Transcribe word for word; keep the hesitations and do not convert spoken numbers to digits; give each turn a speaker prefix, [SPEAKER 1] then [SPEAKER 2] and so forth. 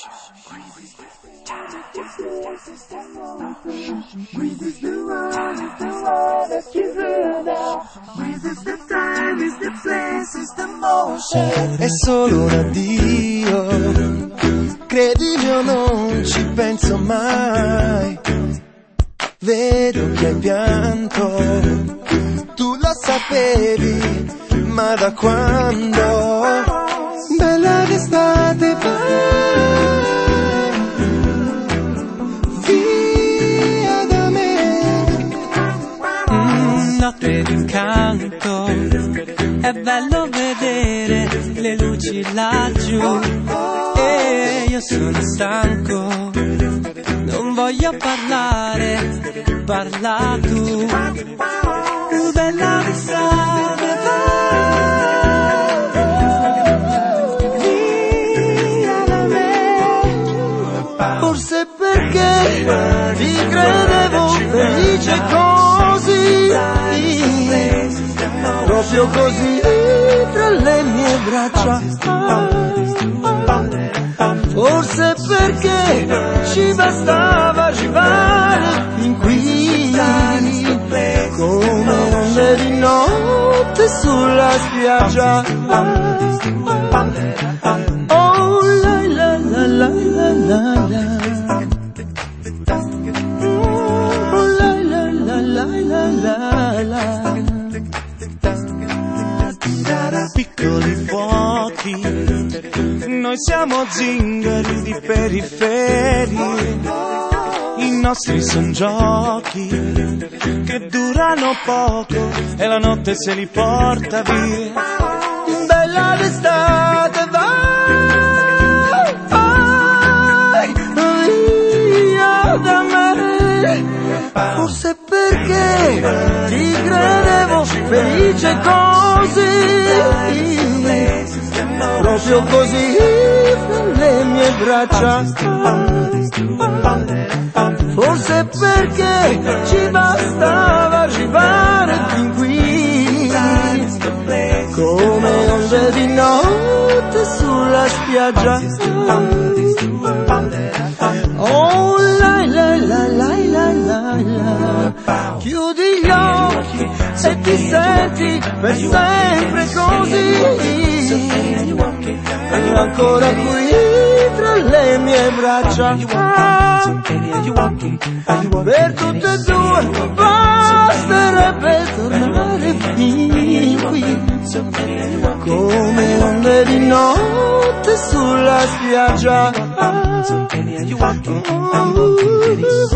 [SPEAKER 1] È solo un addio, credimi o non ci penso mai. Vedo che hai pianto, tu lo sapevi, ma da quando? Bella d'estate va via da me.
[SPEAKER 2] Mm, notte d'incanto, è bello vedere le luci laggiù. E io sono stanco, non voglio parlare, parla tu. Bella d'estate va via da me.
[SPEAKER 1] Forse perché ti credevo felice così, proprio così tra le mie braccia. Forse perché ci bastava arrivare fin qui, come onde di notte sulla spiaggia. Oh la la la la la la la. Oh la la la la la la la.
[SPEAKER 2] Piccoli fuochi, noi siamo zingari di periferie. I nostri son giochi che durano poco e la notte se li porta via.
[SPEAKER 1] Bella d'estate vai via da me. Forse perché ti credevo felice così, proprio così fra le mie braccia. Forse perché ci bastava arrivare fin qui, come onde di notte sulla spiaggia. Oh la la la la la la la. Chiudi gli occhi e ti senti per sempre così. Io ancora qui tra le mie braccia. Per tutte e due basterebbe tornare fin qui, come onde di notte sulla spiaggia.